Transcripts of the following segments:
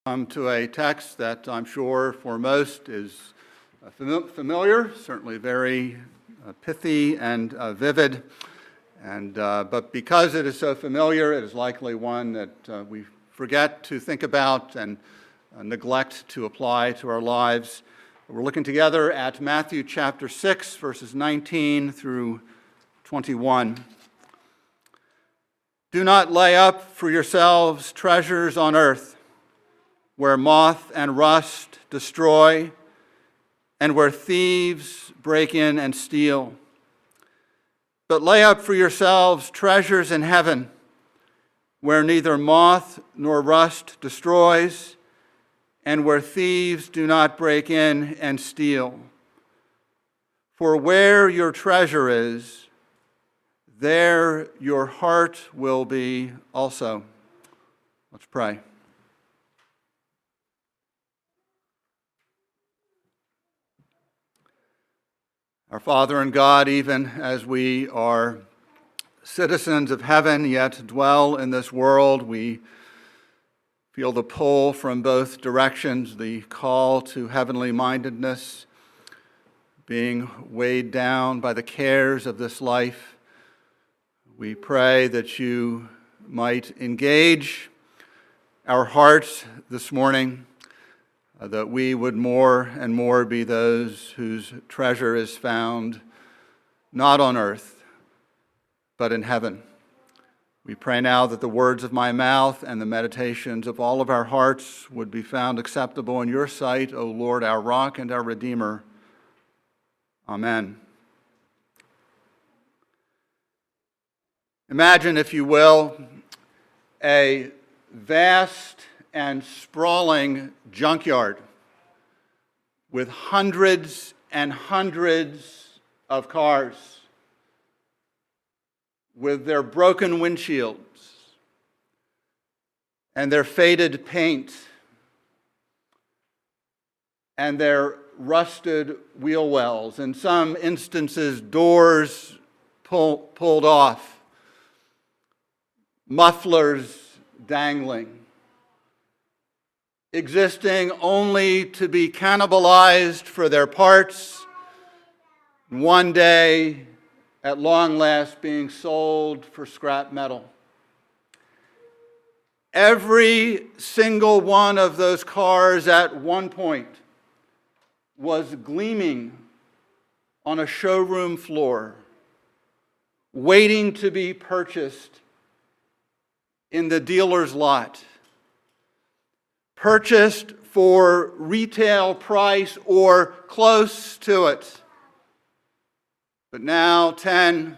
Come to a text that I'm sure for most is familiar, certainly very pithy and vivid. But because it is so familiar, it is likely one that we forget to think about and neglect to apply to our lives. We're looking together at Matthew chapter 6, verses 19 through 21. Do not lay up for yourselves treasures on earth, where moth and rust destroy, and where thieves break in and steal. But lay up for yourselves treasures in heaven, where neither moth nor rust destroys, and where thieves do not break in and steal. For where your treasure is, there your heart will be also. Let's pray. Our Father and God, even as we are citizens of heaven, yet dwell in this world, we feel the pull from both directions, the call to heavenly mindedness, being weighed down by the cares of this life. We pray that you might engage our hearts this morning, that we would more and more be those whose treasure is found not on earth, but in heaven. We pray now that the words of my mouth and the meditations of all of our hearts would be found acceptable in your sight, O Lord, our rock and our Redeemer. Amen. Imagine, if you will, a vast and sprawling junkyard with hundreds and hundreds of cars with their broken windshields and their faded paint and their rusted wheel wells, in some instances doors pulled off, mufflers dangling, existing only to be cannibalized for their parts, one day, at long last, being sold for scrap metal. Every single one of those cars at one point was gleaming on a showroom floor, waiting to be purchased in the dealer's lot, purchased for retail price or close to it. But now, 10,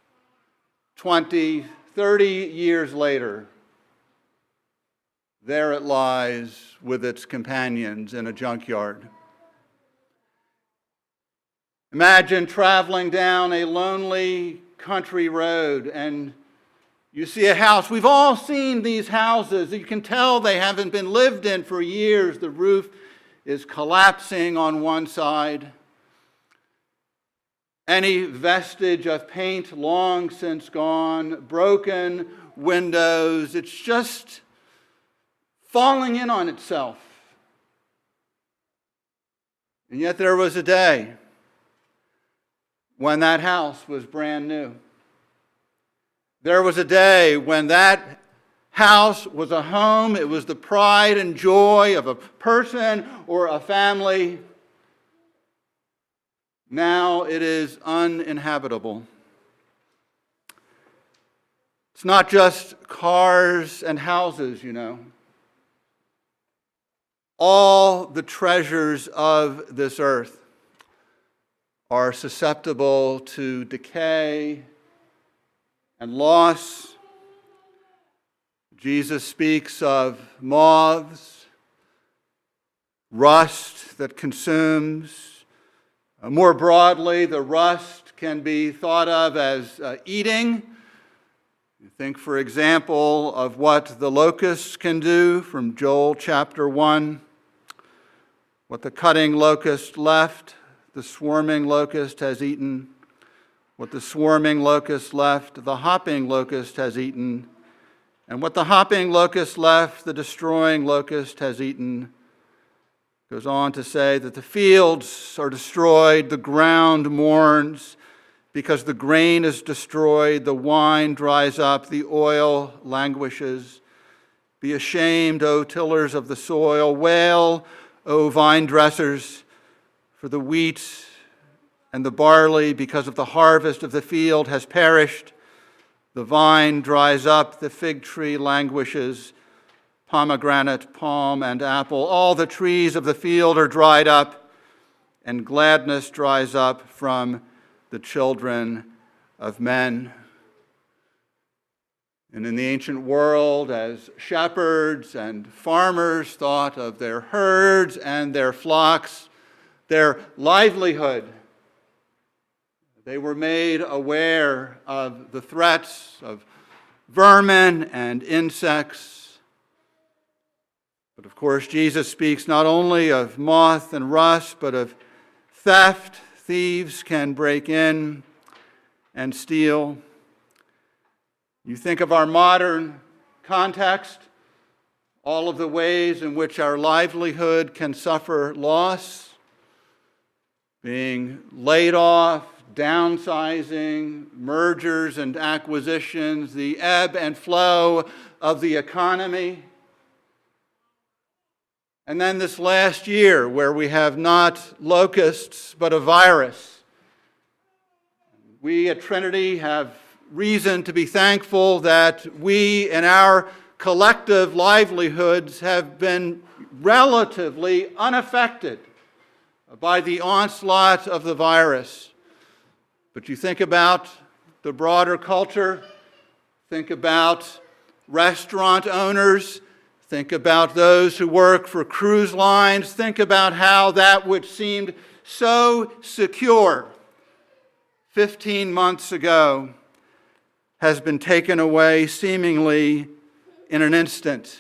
20, 30 years later, there it lies with its companions in a junkyard. Imagine traveling down a lonely country road and you see a house. We've all seen these houses. You can tell they haven't been lived in for years. The roof is collapsing on one side. Any vestige of paint long since gone, broken windows. It's just falling in on itself. And yet there was a day when that house was brand new. There was a day when that house was a home. It was the pride and joy of a person or a family. Now it is uninhabitable. It's not just cars and houses, you know. All the treasures of this earth are susceptible to decay and loss. Jesus speaks of moths, rust that consumes. More broadly, the rust can be thought of as eating. You think, for example, of what the locusts can do from Joel chapter 1. What the cutting locust left, the swarming locust has eaten. What the swarming locust left, the hopping locust has eaten. And what the hopping locust left, the destroying locust has eaten. Goes on to say that the fields are destroyed, the ground mourns, because the grain is destroyed, the wine dries up, the oil languishes. Be ashamed, O tillers of the soil. Wail, O vine dressers, for the wheat and the barley, because of the harvest of the field, has perished. The vine dries up, the fig tree languishes, pomegranate, palm, and apple. All the trees of the field are dried up, and gladness dries up from the children of men. And in the ancient world, as shepherds and farmers thought of their herds and their flocks, their livelihood, they were made aware of the threats of vermin and insects. But of course, Jesus speaks not only of moth and rust, but of theft. Thieves can break in and steal. You think of our modern context, all of the ways in which our livelihood can suffer loss, being laid off, downsizing, mergers and acquisitions, the ebb and flow of the economy. And then this last year, where we have not locusts, but a virus. We at Trinity have reason to be thankful that we in our collective livelihoods have been relatively unaffected by the onslaught of the virus. But you think about the broader culture, think about restaurant owners, think about those who work for cruise lines. Think about how that which seemed so secure 15 months ago has been taken away seemingly in an instant.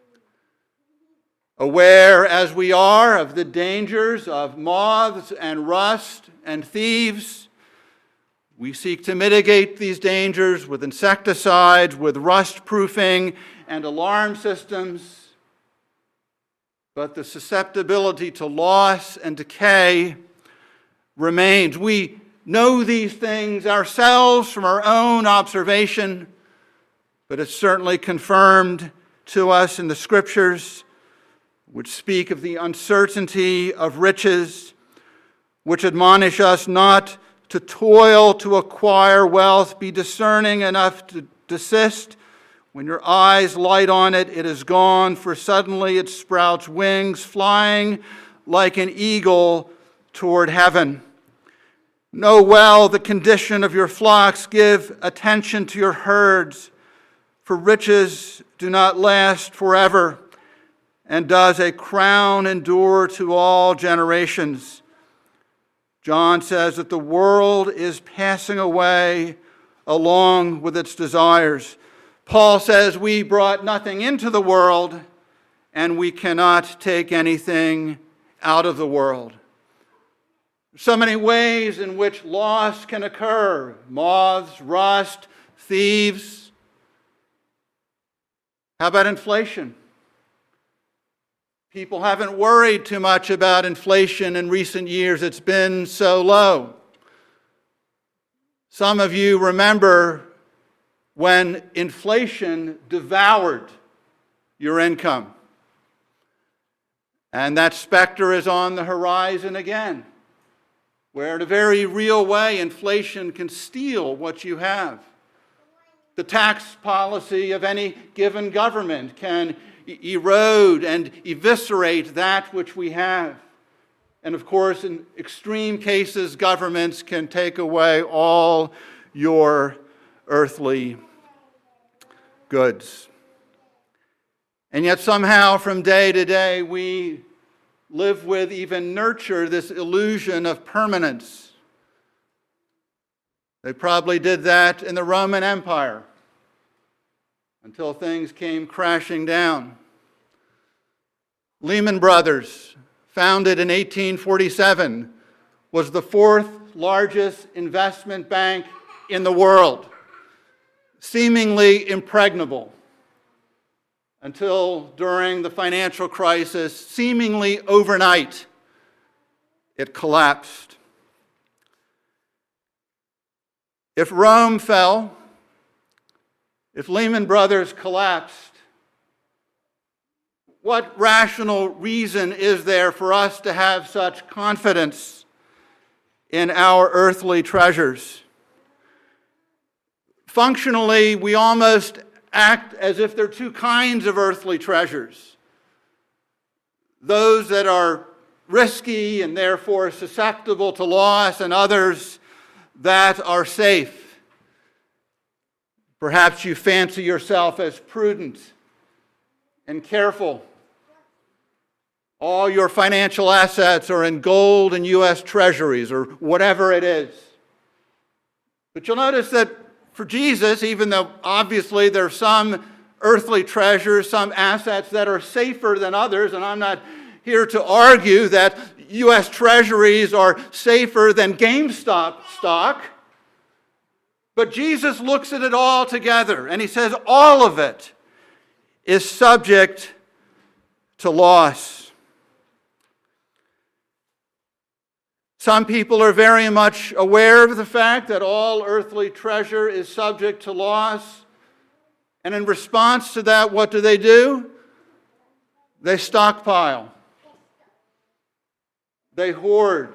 Aware as we are of the dangers of moths and rust and thieves, we seek to mitigate these dangers with insecticides, with rust-proofing and alarm systems. But the susceptibility to loss and decay remains. We know these things ourselves from our own observation, but it's certainly confirmed to us in the Scriptures, which speak of the uncertainty of riches, which admonish us not to toil to acquire wealth. Be discerning enough to desist. When your eyes light on it, it is gone, for suddenly it sprouts wings, flying like an eagle toward heaven. Know well the condition of your flocks. Give attention to your herds, for riches do not last forever, and does a crown endure to all generations? John says that the world is passing away along with its desires. Paul says we brought nothing into the world, and we cannot take anything out of the world. So many ways in which loss can occur: moths, rust, thieves. How about inflation? People haven't worried too much about inflation in recent years. It's been so low. Some of you remember when inflation devoured your income. And that specter is on the horizon again, where in a very real way inflation can steal what you have. The tax policy of any given government can erode and eviscerate that which we have. And of course, in extreme cases, governments can take away all your earthly goods. And yet somehow from day to day we live with, even nurture, this illusion of permanence. They probably did that in the Roman Empire until things came crashing down. Lehman Brothers, founded in 1847, was the fourth largest investment bank in the world, seemingly impregnable. until during the financial crisis, seemingly overnight, it collapsed. If Rome fell, if Lehman Brothers collapsed, what rational reason is there for us to have such confidence in our earthly treasures? Functionally, we almost act as if there are two kinds of earthly treasures. Those that are risky and therefore susceptible to loss, and others that are safe. Perhaps you fancy yourself as prudent and careful. All your financial assets are in gold and U.S. treasuries or whatever it is. But you'll notice that for Jesus, even though obviously there are some earthly treasures, some assets that are safer than others, and I'm not here to argue that U.S. treasuries are safer than GameStop stock, but Jesus looks at it all together and he says all of it is subject to loss. Some people are very much aware of the fact that all earthly treasure is subject to loss. And in response to that, what do? They stockpile. They hoard.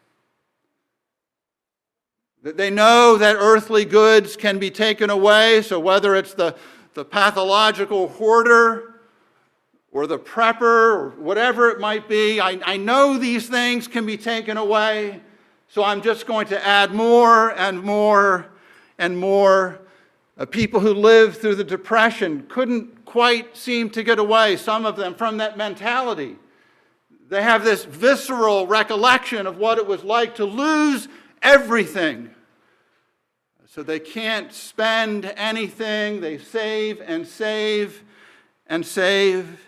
They know that earthly goods can be taken away, so whether it's the pathological hoarder or the prepper, or whatever it might be, I know these things can be taken away, so I'm just going to add more and more and more. People who lived through the Depression couldn't quite seem to get away, some of them, from that mentality. They have this visceral recollection of what it was like to lose everything. So they can't spend anything. They save and save and save.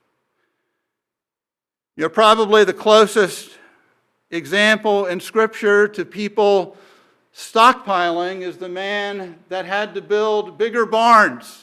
You're probably the closest example in Scripture to people stockpiling is the man that had to build bigger barns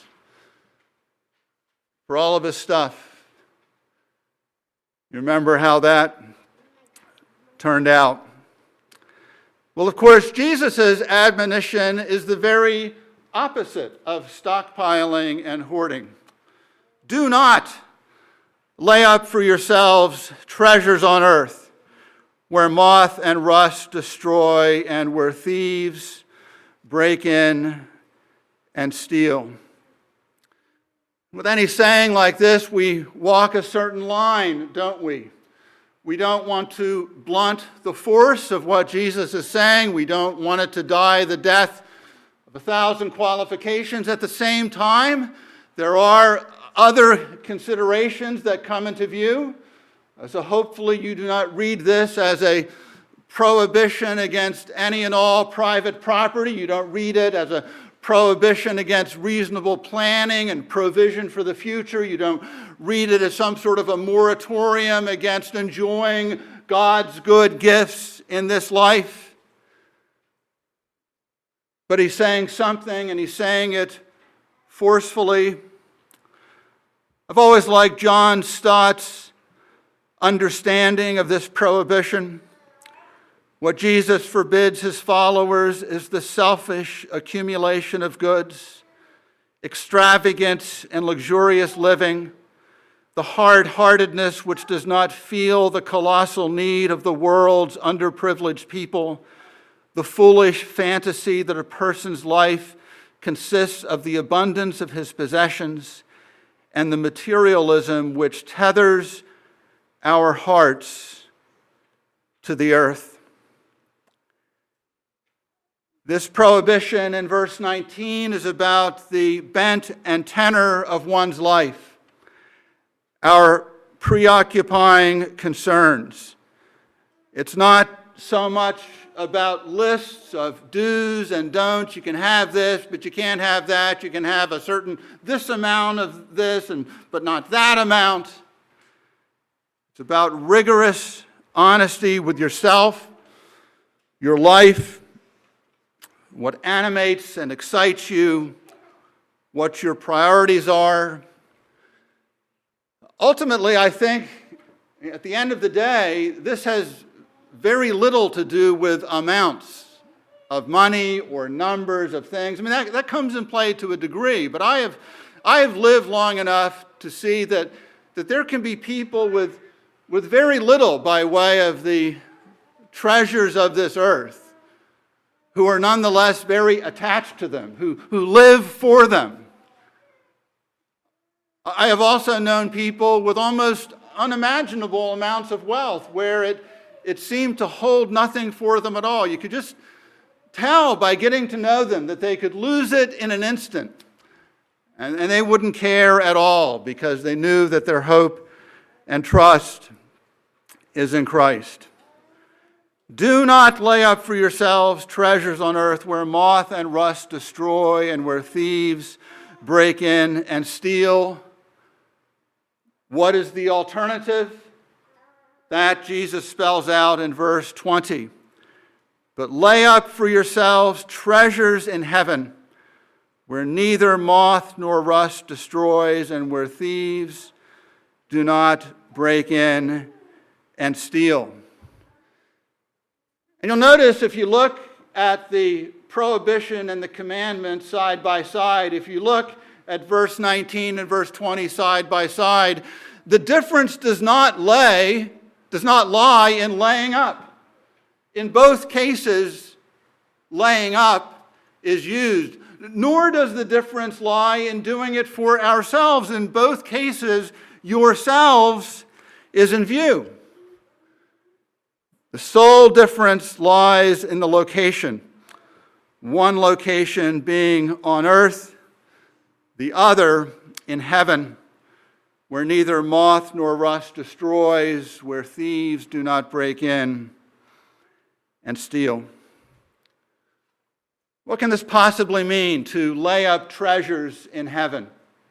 for all of his stuff. You remember how that turned out? Well, of course, Jesus' admonition is the very opposite of stockpiling and hoarding. Do not lay up for yourselves treasures on earth, where moth and rust destroy and where thieves break in and steal. With any saying like this, we walk a certain line, don't we? We don't want to blunt the force of what Jesus is saying. We don't want it to die the death of 1,000 qualifications. At the same time, there are other considerations that come into view. So hopefully you do not read this as a prohibition against any and all private property. You don't read it as a prohibition against reasonable planning and provision for the future. You don't read it as some sort of a moratorium against enjoying God's good gifts in this life. But he's saying something, and he's saying it forcefully. I've always liked John Stott's understanding of this prohibition. What Jesus forbids his followers is the selfish accumulation of goods, extravagant and luxurious living, the hard-heartedness which does not feel the colossal need of the world's underprivileged people, the foolish fantasy that a person's life consists of the abundance of his possessions, and the materialism which tethers our hearts to the earth. This prohibition in verse 19 is about the bent and tenor of one's life, our preoccupying concerns. It's not so much about lists of do's and don'ts. You can have this, but you can't have that. You can have a certain this amount of this, but not that amount. It's about rigorous honesty with yourself, your life, what animates and excites you, what your priorities are. Ultimately, I think at the end of the day, this has very little to do with amounts of money or numbers of things. I mean, that comes in play to a degree, but I have lived long enough to see that there can be people with very little by way of the treasures of this earth who are nonetheless very attached to them, who live for them. I have also known people with almost unimaginable amounts of wealth where it seemed to hold nothing for them at all. You could just tell by getting to know them that they could lose it in an instant, and they wouldn't care at all because they knew that their hope and trust is in Christ. Do not lay up for yourselves treasures on earth where moth and rust destroy and where thieves break in and steal. What is the alternative? That Jesus spells out in verse 20. But lay up for yourselves treasures in heaven, where neither moth nor rust destroys and where thieves do not break in and steal. And you'll notice if you look at the prohibition and the commandment side by side, if you look at verse 19 and verse 20 side by side, the difference does not lie in laying up. In both cases, laying up is used, nor does the difference lie in doing it for ourselves. In both cases, yourselves is in view. The sole difference lies in the location. One location being on earth, the other in heaven, where neither moth nor rust destroys, where thieves do not break in and steal. What can this possibly mean, to lay up treasures in heaven?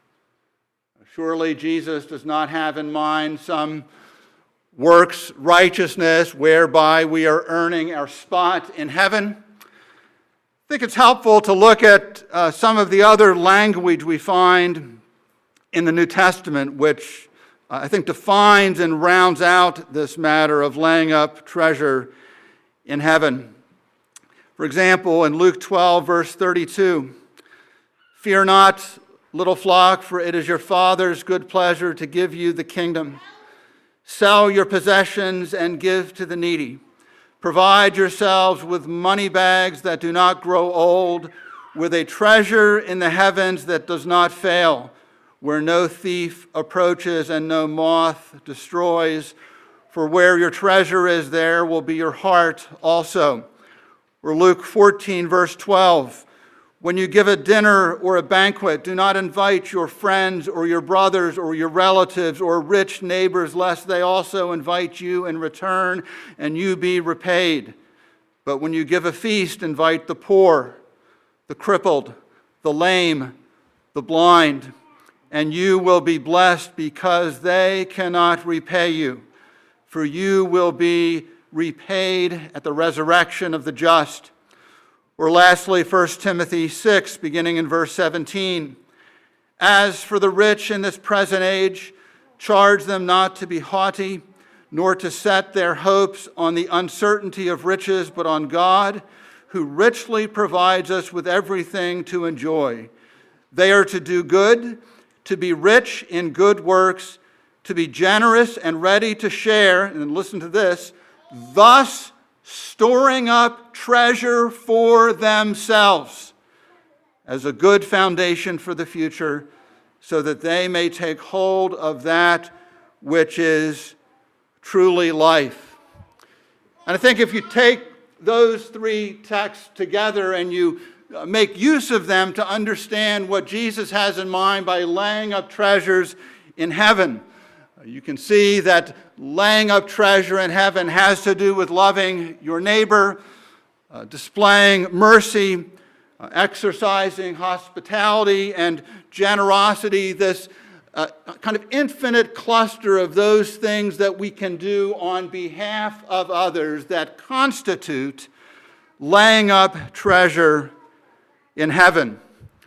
Surely Jesus does not have in mind some works righteousness whereby we are earning our spot in heaven. I think it's helpful to look at some of the other language we find in the New Testament, which I think defines and rounds out this matter of laying up treasure in heaven. For example, in Luke 12, verse 32, "Fear not, little flock, for it is your Father's good pleasure to give you the kingdom. Sell your possessions and give to the needy. Provide yourselves with money bags that do not grow old, with a treasure in the heavens that does not fail, where no thief approaches and no moth destroys. For where your treasure is, there will be your heart also." Or Luke 14, verse 12, "When you give a dinner or a banquet, do not invite your friends or your brothers or your relatives or rich neighbors, lest they also invite you in return and you be repaid. But when you give a feast, invite the poor, the crippled, the lame, the blind, and you will be blessed because they cannot repay you. For you will be repaid at the resurrection of the just." Or lastly, 1 Timothy 6, beginning in verse 17, "As for the rich in this present age, charge them not to be haughty, nor to set their hopes on the uncertainty of riches, but on God, who richly provides us with everything to enjoy. They are to do good, to be rich in good works, to be generous and ready to share," and listen to this, "thus storing up treasure for themselves as a good foundation for the future, so that they may take hold of that which is truly life." And I think if you take those three texts together and you make use of them to understand what Jesus has in mind by laying up treasures in heaven, you can see that laying up treasure in heaven has to do with loving your neighbor, displaying mercy, exercising hospitality and generosity, this kind of infinite cluster of those things that we can do on behalf of others that constitute laying up treasure in heaven.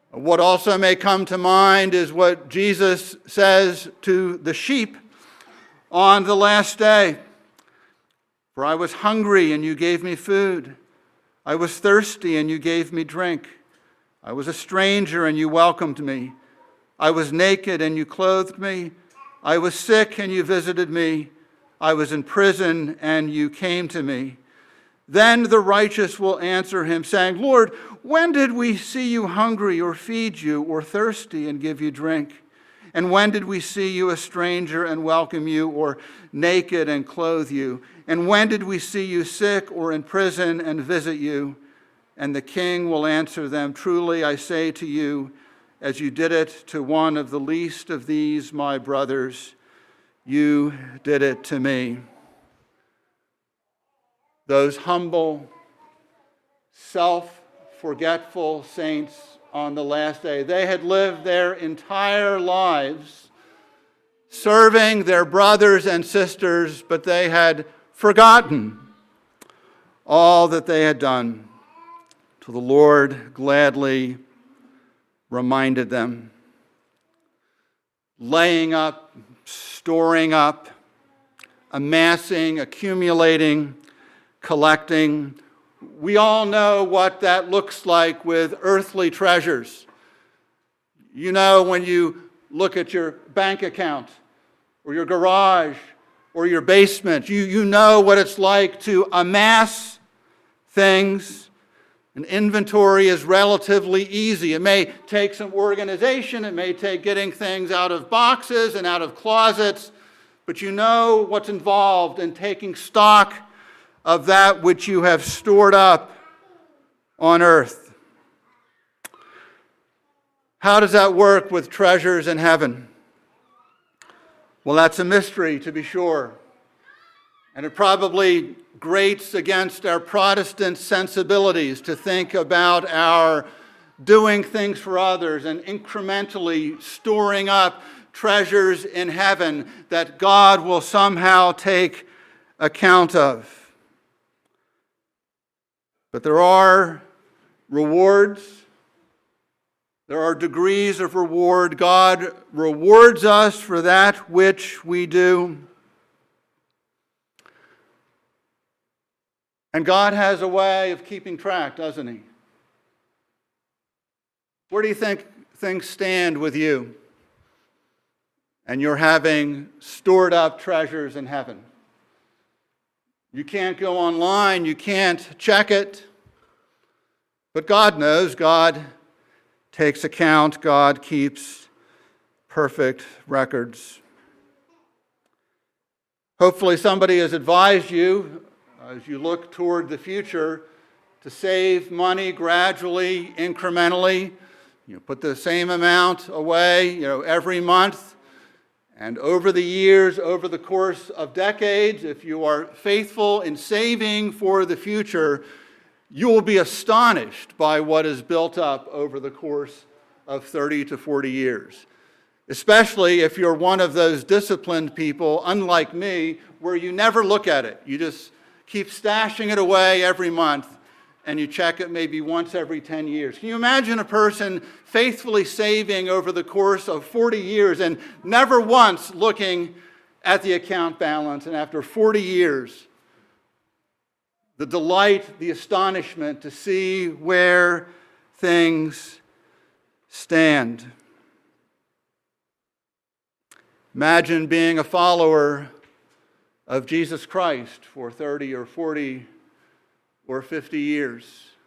What also may come to mind is what Jesus says to the sheep on the last day. For I was hungry, and you gave me food. I was thirsty, and you gave me drink. I was a stranger, and you welcomed me. I was naked, and you clothed me. I was sick, and you visited me. I was in prison, and you came to me. Then the righteous will answer him, saying, Lord, when did we see you hungry, or feed you, or thirsty, and give you drink? And when did we see you a stranger and welcome you, or naked and clothe you? And when did we see you sick or in prison and visit you? And the king will answer them, truly I say to you, as you did it to one of the least of these my brothers, you did it to me. Those humble, self-forgetful saints on the last day, they had lived their entire lives serving their brothers and sisters, but they had forgotten all that they had done till the Lord gladly reminded them. Laying up, storing up, amassing, accumulating, collecting. We all know what that looks like with earthly treasures. You know, when you look at your bank account or your garage or your basement, you know what it's like to amass things. An inventory is relatively easy. It may take some organization. It may take getting things out of boxes and out of closets, but you know what's involved in taking stock of that which you have stored up on earth. How does that work with treasures in heaven? Well, that's a mystery, to be sure. And it probably grates against our Protestant sensibilities to think about our doing things for others and incrementally storing up treasures in heaven that God will somehow take account of. But there are rewards. There are degrees of reward. God rewards us for that which we do. And God has a way of keeping track, doesn't he? Where do you think things stand with you? And you're having stored up treasures in heaven. You can't go online, you can't check it. But God knows, God takes account, God keeps perfect records. Hopefully somebody has advised you as you look toward the future to save money gradually, incrementally. Put the same amount away, every month. And over the years, over the course of decades, if you are faithful in saving for the future, you will be astonished by what is built up over the course of 30 to 40 years. Especially if you're one of those disciplined people, unlike me, where you never look at it. You just keep stashing it away every month, and you check it maybe once every 10 years. Can you imagine a person faithfully saving over the course of 40 years and never once looking at the account balance? And after 40 years, the delight, the astonishment to see where things stand. Imagine being a follower of Jesus Christ for 30 or 40 or 50 years.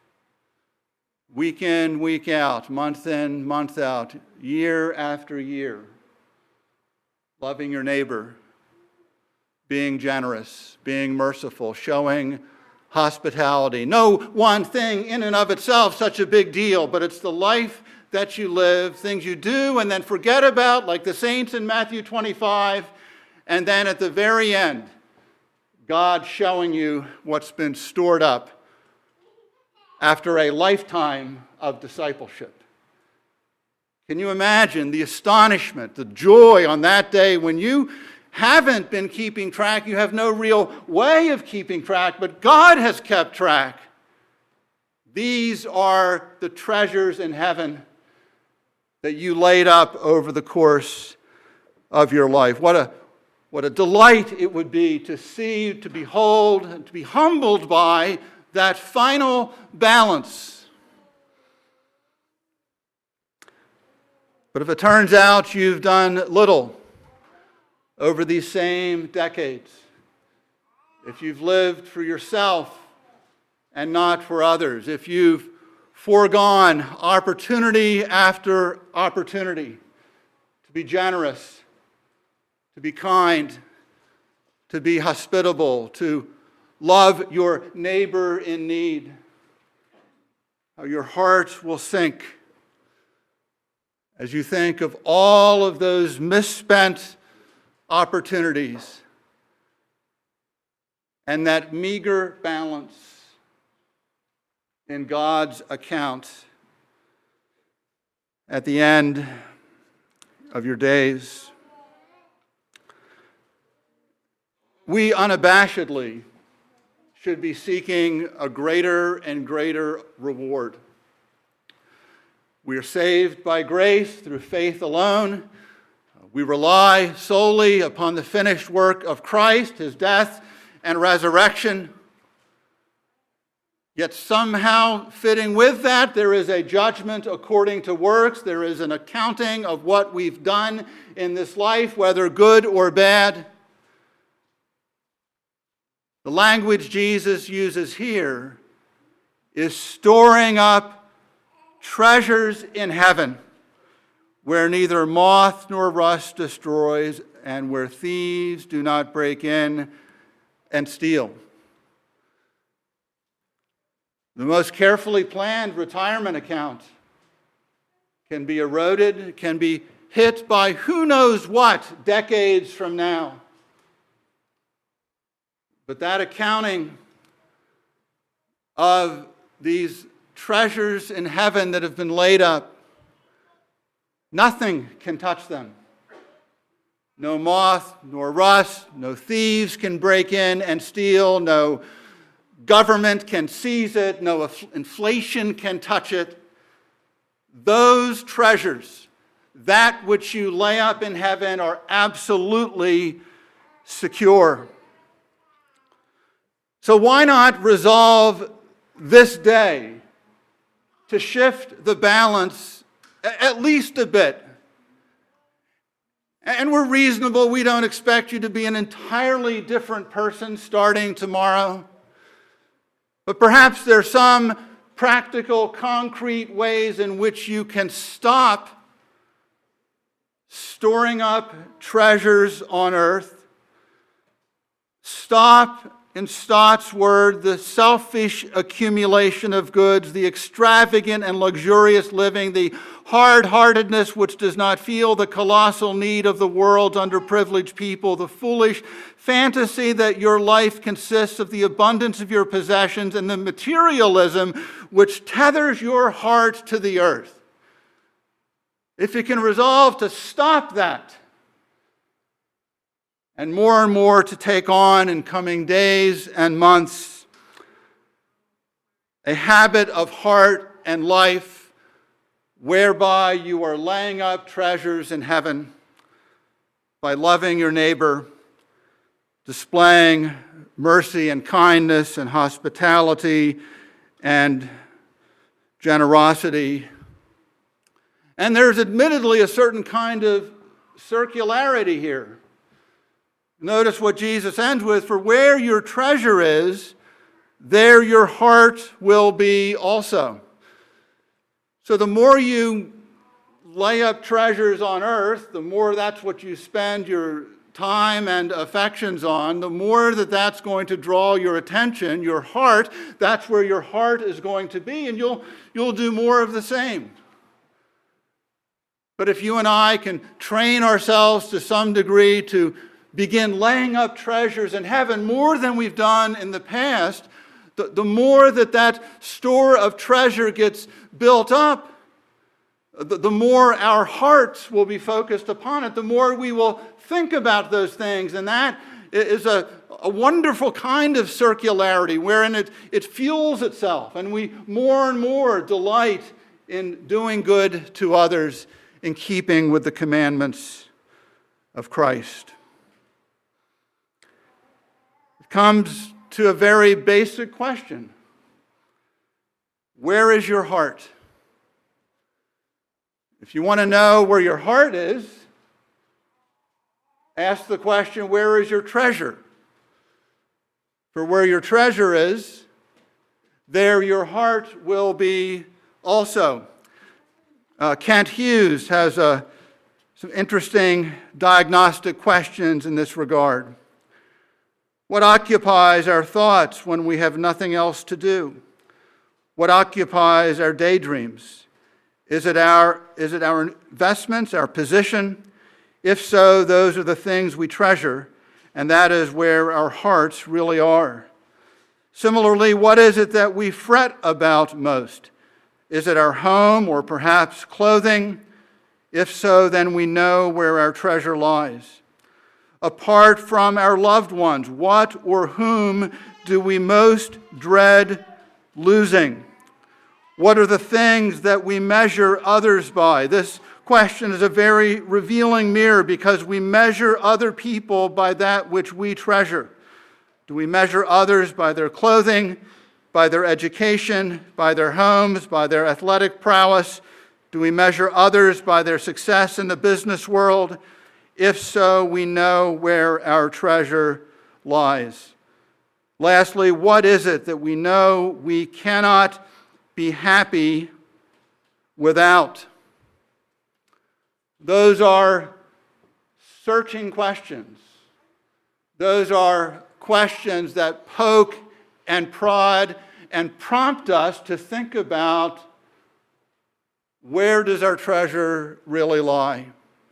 Week in, week out, month in, month out, year after year. Loving your neighbor, being generous, being merciful, showing hospitality. No one thing in and of itself such a big deal, but it's the life that you live, things you do and then forget about, like the saints in Matthew 25, and then at the very end, God showing you what's been stored up after a lifetime of discipleship. Can you imagine the astonishment, the joy on that day when you haven't been keeping track, you have no real way of keeping track, but God has kept track. These are the treasures in heaven that you laid up over the course of your life. What a delight it would be to see, to behold, and to be humbled by that final balance. But if it turns out you've done little over these same decades, if you've lived for yourself and not for others, if you've foregone opportunity after opportunity to be generous, to be kind, to be hospitable, to love your neighbor in need, how your heart will sink as you think of all of those misspent opportunities and that meager balance in God's account at the end of your days. We unabashedly should be seeking a greater and greater reward. We are saved by grace through faith alone. We rely solely upon the finished work of Christ, his death and resurrection. Yet somehow fitting with that, there is a judgment according to works. There is an accounting of what we've done in this life, whether good or bad. The language Jesus uses here is storing up treasures in heaven, where neither moth nor rust destroys, and where thieves do not break in and steal. The most carefully planned retirement account can be eroded, can be hit by who knows what decades from now. But that accounting of these treasures in heaven that have been laid up, nothing can touch them. No moth nor rust, no thieves can break in and steal, no government can seize it, no inflation can touch it. Those treasures, that which you lay up in heaven, are absolutely secure. So why not resolve this day to shift the balance at least a bit? And we're reasonable. We don't expect you to be an entirely different person starting tomorrow. But perhaps there's some practical, concrete ways in which you can stop storing up treasures on earth. Stop, in Stott's word, the selfish accumulation of goods, the extravagant and luxurious living, the hard-heartedness which does not feel the colossal need of the world's underprivileged people, the foolish fantasy that your life consists of the abundance of your possessions, and the materialism which tethers your heart to the earth. If you can resolve to stop that, and more to take on in coming days and months, a habit of heart and life whereby you are laying up treasures in heaven by loving your neighbor, displaying mercy and kindness and hospitality and generosity. And there's admittedly a certain kind of circularity here. Notice what Jesus ends with, for where your treasure is, there your heart will be also. So the more you lay up treasures on earth, the more that's what you spend your time and affections on, the more that's going to draw your attention, your heart. That's where your heart is going to be, and you'll do more of the same. But if you and I can train ourselves to some degree to begin laying up treasures in heaven more than we've done in the past, the more that store of treasure gets built up, the more our hearts will be focused upon it, the more we will think about those things. And that is a wonderful kind of circularity wherein it fuels itself, and we more and more delight in doing good to others in keeping with the commandments of Christ. It comes to a very basic question. Where is your heart? If you want to know where your heart is, ask the question, where is your treasure? For where your treasure is, there your heart will be also. Kent Hughes has some interesting diagnostic questions in this regard. What occupies our thoughts when we have nothing else to do? What occupies our daydreams? Is it our investments, our position? If so, those are the things we treasure, and that is where our hearts really are. Similarly, what is it that we fret about most? Is it our home or perhaps clothing? If so, then we know where our treasure lies. Apart from our loved ones, what or whom do we most dread losing? What are the things that we measure others by? This question is a very revealing mirror because we measure other people by that which we treasure. Do we measure others by their clothing, by their education, by their homes, by their athletic prowess? Do we measure others by their success in the business world? If so, we know where our treasure lies. Lastly, what is it that we know we cannot be happy without? Those are searching questions. Those are questions that poke and prod and prompt us to think about, where does our treasure really lie?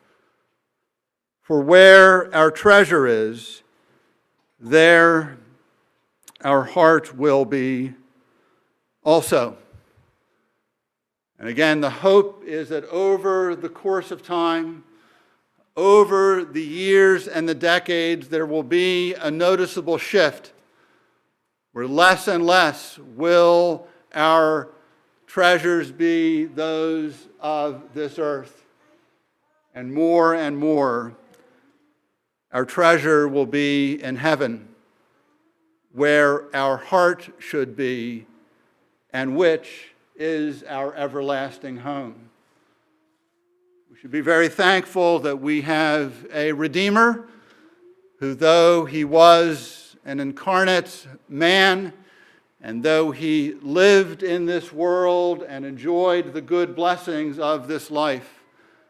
For where our treasure is, there our heart will be also. And again, the hope is that over the course of time, over the years and the decades, there will be a noticeable shift where less and less will our treasures be those of this earth, and more our treasure will be in heaven, where our heart should be, and which is our everlasting home. We should be very thankful that we have a Redeemer who, though he was an incarnate man, and though he lived in this world and enjoyed the good blessings of this life,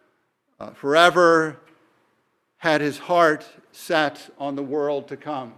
forever had his heart set on the world to come.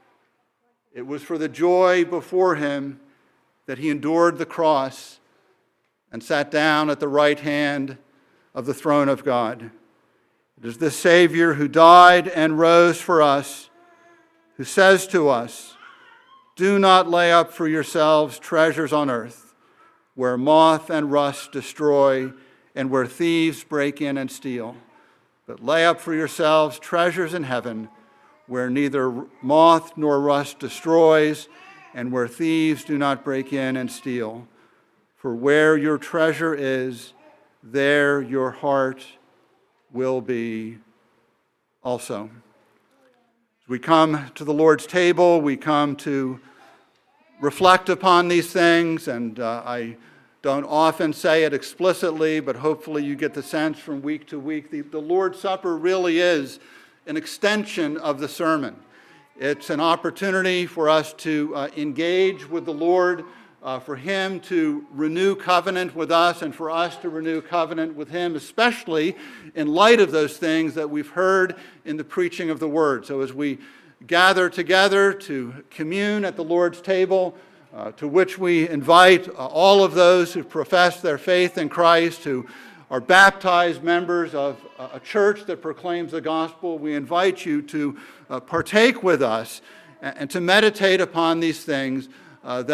It was for the joy before him that he endured the cross and sat down at the right hand of the throne of God. It is the Savior who died and rose for us, who says to us, "Do not lay up for yourselves treasures on earth, where moth and rust destroy and where thieves break in and steal. But lay up for yourselves treasures in heaven, where neither moth nor rust destroys and where thieves do not break in and steal. For where your treasure is, there your heart will be also." As we come to the Lord's table, we come to reflect upon these things, and I don't often say it explicitly, but hopefully you get the sense from week to week. The Lord's Supper really is an extension of the sermon. It's an opportunity for us to engage with the Lord, for him to renew covenant with us and for us to renew covenant with him, especially in light of those things that we've heard in the preaching of the word. So as we gather together to commune at the Lord's table, to which we invite all of those who profess their faith in Christ, who are baptized members of a church that proclaims the gospel, we invite you to partake with us and to meditate upon these things that